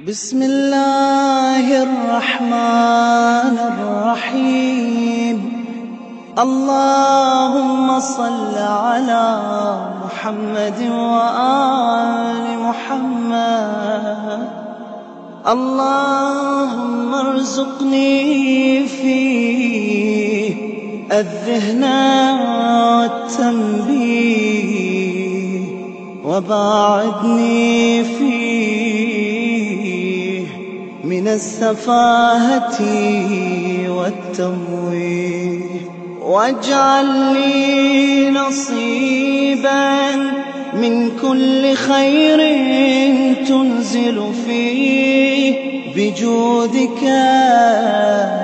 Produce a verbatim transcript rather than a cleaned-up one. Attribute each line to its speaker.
Speaker 1: بسم الله الرحمن الرحيم. اللهم صل على محمد وآل محمد. اللهم ارزقني فيه الذهن والتنبيه، وباعدني فيه من السفاهة والتمويه، واجعل لي نصيبا من كل خير تنزل فيه بجودك